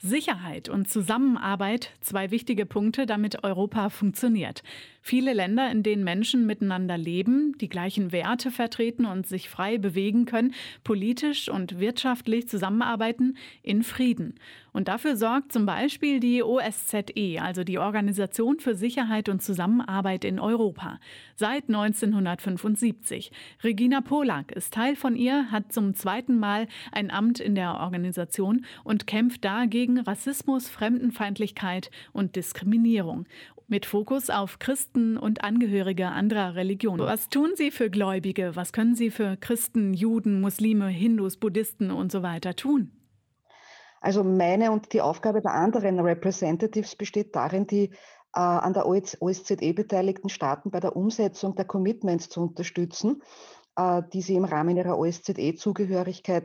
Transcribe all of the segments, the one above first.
Sicherheit und Zusammenarbeit, zwei wichtige Punkte, damit Europa funktioniert. Viele Länder, in denen Menschen miteinander leben, die gleichen Werte vertreten und sich frei bewegen können, politisch und wirtschaftlich zusammenarbeiten, in Frieden. Und dafür sorgt zum Beispiel die OSZE, also die Organisation für Sicherheit und Zusammenarbeit in Europa, seit 1975. Regina Polak ist Teil von ihr, hat zum zweiten Mal ein Amt in der Organisation und kämpft da gegen Rassismus, Fremdenfeindlichkeit und Diskriminierung. Mit Fokus auf Christen und Angehörige anderer Religionen. Was tun Sie für Gläubige? Was können Sie für Christen, Juden, Muslime, Hindus, Buddhisten und so weiter tun? Also meine und die Aufgabe der anderen Representatives besteht darin, die an der OSZE beteiligten Staaten bei der Umsetzung der Commitments zu unterstützen, die sie im Rahmen ihrer OSZE-Zugehörigkeit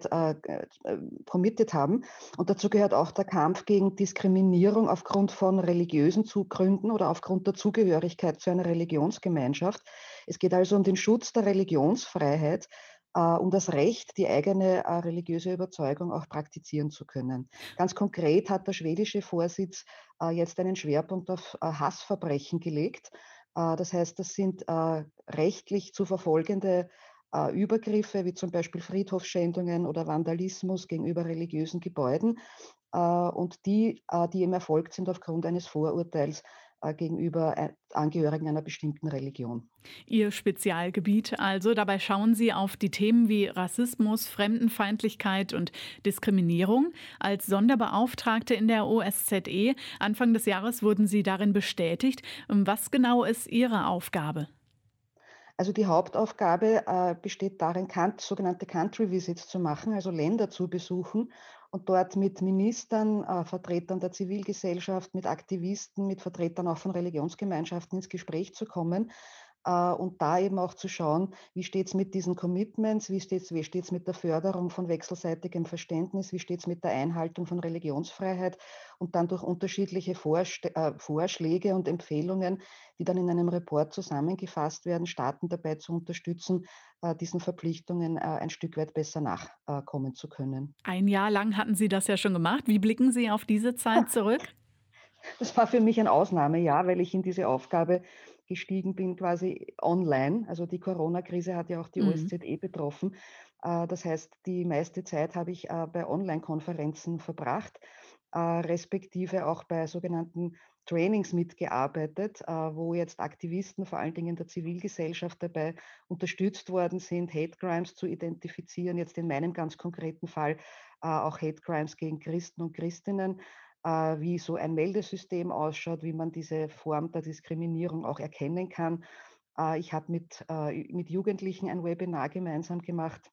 committed haben. Und dazu gehört auch der Kampf gegen Diskriminierung aufgrund von religiösen Gründen oder aufgrund der Zugehörigkeit zu einer Religionsgemeinschaft. Es geht also um den Schutz der Religionsfreiheit, um das Recht, die eigene religiöse Überzeugung auch praktizieren zu können. Ganz konkret hat der schwedische Vorsitz jetzt einen Schwerpunkt auf Hassverbrechen gelegt. Das heißt, das sind rechtlich zu verfolgende Übergriffe, wie zum Beispiel Friedhofsschändungen oder Vandalismus gegenüber religiösen Gebäuden, und die eben erfolgt sind aufgrund eines Vorurteils gegenüber Angehörigen einer bestimmten Religion. Ihr Spezialgebiet also. Dabei schauen Sie auf die Themen wie Rassismus, Fremdenfeindlichkeit und Diskriminierung. Als Sonderbeauftragte in der OSZE Anfang des Jahres wurden Sie darin bestätigt. Was genau ist Ihre Aufgabe? Also die Hauptaufgabe besteht darin, sogenannte Country Visits zu machen, also Länder zu besuchen und dort mit Ministern, Vertretern der Zivilgesellschaft, mit Aktivisten, mit Vertretern auch von Religionsgemeinschaften ins Gespräch zu kommen, und da eben auch zu schauen, wie steht es mit diesen Commitments, wie steht's mit der Förderung von wechselseitigem Verständnis, wie steht es mit der Einhaltung von Religionsfreiheit, und dann durch unterschiedliche Vorschläge und Empfehlungen, die dann in einem Report zusammengefasst werden, Staaten dabei zu unterstützen, diesen Verpflichtungen ein Stück weit besser nachkommen zu können. Ein Jahr lang hatten Sie das ja schon gemacht. Wie blicken Sie auf diese Zeit zurück? Das war für mich ein Ausnahmejahr, weil ich in diese Aufgabe gestiegen bin quasi online. Also die Corona-Krise hat ja auch die Mhm. OSZE betroffen. Das heißt, die meiste Zeit habe ich bei Online-Konferenzen verbracht, respektive auch bei sogenannten Trainings mitgearbeitet, wo jetzt Aktivisten, vor allen Dingen der Zivilgesellschaft, dabei unterstützt worden sind, Hate Crimes zu identifizieren. Jetzt in meinem ganz konkreten Fall auch Hate Crimes gegen Christen und Christinnen, wie so ein Meldesystem ausschaut, wie man diese Form der Diskriminierung auch erkennen kann. Ich habe mit Jugendlichen ein Webinar gemeinsam gemacht,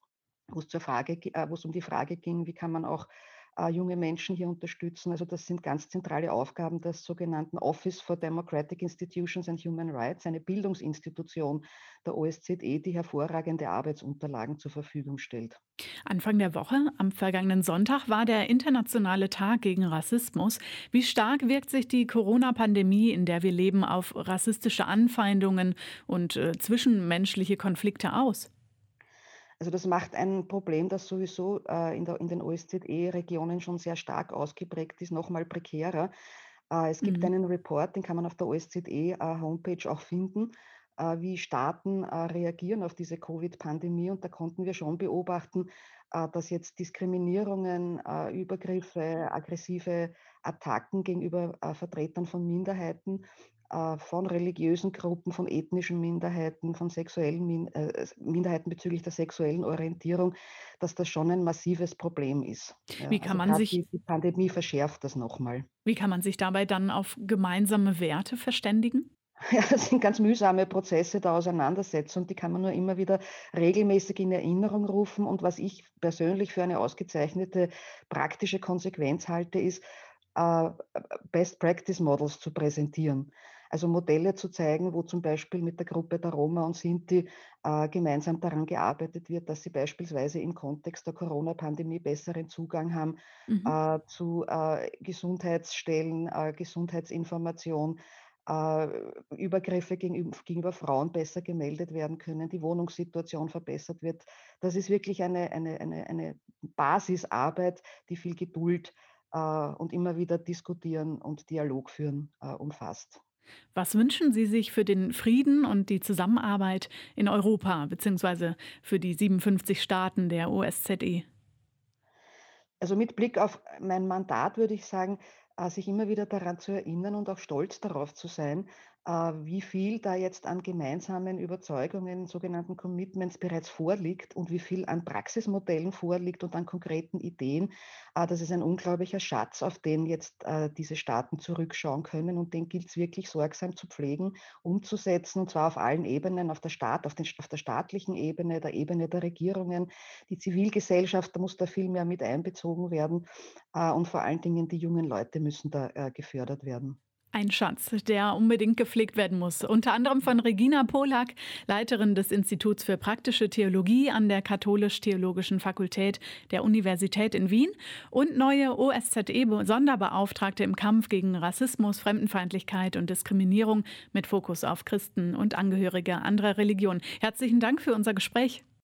wo es um die Frage ging, wie kann man auch junge Menschen hier unterstützen. Also das sind ganz zentrale Aufgaben des sogenannten Office for Democratic Institutions and Human Rights, eine Bildungsinstitution der OSZE, die hervorragende Arbeitsunterlagen zur Verfügung stellt. Anfang der Woche, am vergangenen Sonntag, war der internationale Tag gegen Rassismus. Wie stark wirkt sich die Corona-Pandemie, in der wir leben, auf rassistische Anfeindungen und zwischenmenschliche Konflikte aus? Also das macht ein Problem, das sowieso in den OSZE-Regionen schon sehr stark ausgeprägt ist, noch mal prekärer. Es gibt Mhm. einen Report, den kann man auf der OSZE-Homepage auch finden, wie Staaten reagieren auf diese Covid-Pandemie. Und da konnten wir schon beobachten, dass jetzt Diskriminierungen, Übergriffe, aggressive Attacken gegenüber Vertretern von Minderheiten, von religiösen Gruppen, von ethnischen Minderheiten, von Minderheiten bezüglich der sexuellen Orientierung, dass das schon ein massives Problem ist. Ja, Wie kann also man gerade sich, die Pandemie verschärft das nochmal. wie kann man sich dabei dann auf gemeinsame Werte verständigen? Ja, das sind ganz mühsame Prozesse der Auseinandersetzung, die kann man nur immer wieder regelmäßig in Erinnerung rufen. Und was ich persönlich für eine ausgezeichnete praktische Konsequenz halte, ist, äh, Best Practice Models zu präsentieren. Also Modelle zu zeigen, wo zum Beispiel mit der Gruppe der Roma und Sinti gemeinsam daran gearbeitet wird, dass sie beispielsweise im Kontext der Corona-Pandemie besseren Zugang haben Mhm. zu Gesundheitsstellen, Gesundheitsinformation, Übergriffe gegenüber Frauen besser gemeldet werden können, die Wohnungssituation verbessert wird. Das ist wirklich eine Basisarbeit, die viel Geduld und immer wieder diskutieren und Dialog führen umfasst. Was wünschen Sie sich für den Frieden und die Zusammenarbeit in Europa beziehungsweise für die 57 Staaten der OSZE? Also mit Blick auf mein Mandat würde ich sagen, sich immer wieder daran zu erinnern und auch stolz darauf zu sein, wie viel da jetzt an gemeinsamen Überzeugungen, sogenannten Commitments bereits vorliegt und wie viel an Praxismodellen vorliegt und an konkreten Ideen. Das ist ein unglaublicher Schatz, auf den jetzt diese Staaten zurückschauen können und den gilt es wirklich sorgsam zu pflegen, umzusetzen und zwar auf allen Ebenen, auf der staatlichen Ebene, der Ebene der Regierungen, die Zivilgesellschaft, da muss da viel mehr mit einbezogen werden und vor allen Dingen die jungen Leute müssen da gefördert werden. Ein Schatz, der unbedingt gepflegt werden muss. Unter anderem von Regina Polak, Leiterin des Instituts für praktische Theologie an der Katholisch-Theologischen Fakultät der Universität in Wien und neue OSZE-Sonderbeauftragte im Kampf gegen Rassismus, Fremdenfeindlichkeit und Diskriminierung mit Fokus auf Christen und Angehörige anderer Religionen. Herzlichen Dank für unser Gespräch.